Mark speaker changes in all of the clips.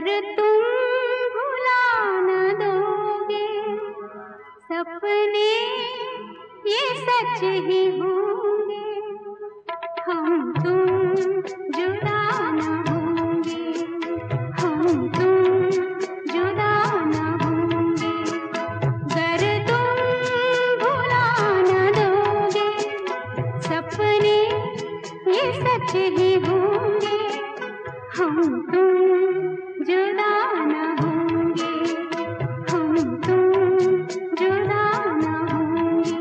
Speaker 1: गर तुम भुला न दोगे सपने ये सच ही होंगे, हम तुम जुदा न होंगे, हम तुम जुदा न होंगे। गर तुम भुला न दोगे सपने ये सच ही होंगे, हम तुम जुदा न होंगे, हम तुम जुदा न होंगे।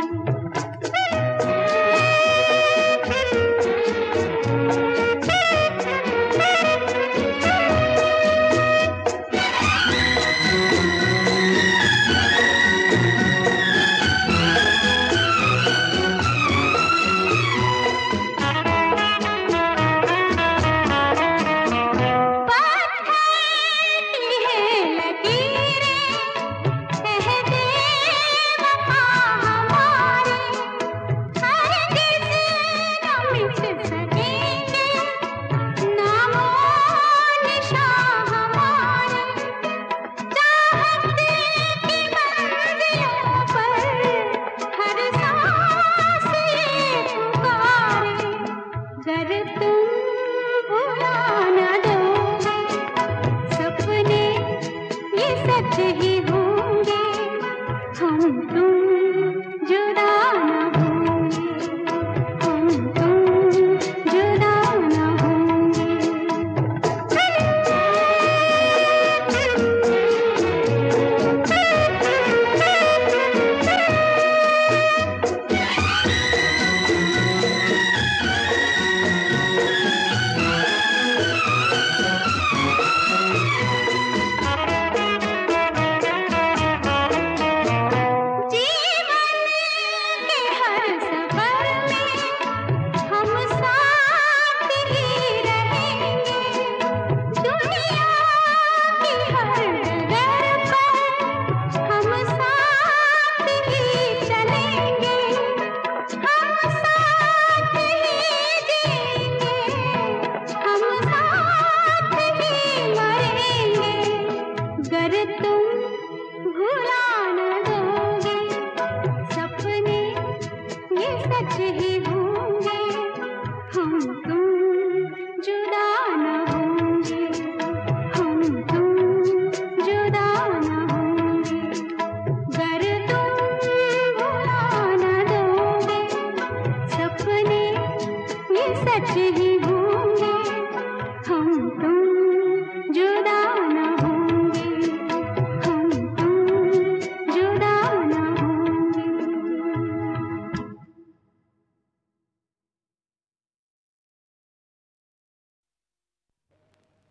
Speaker 1: गर तुम भुला न दोगे सपने ये सच ही होंगे, हम तुम जुदा न होंगे, हम तुम जुदा न होंगे। गर तुम भुला न दोगे सपने ये सच ही होंगे, हम तुम जुदा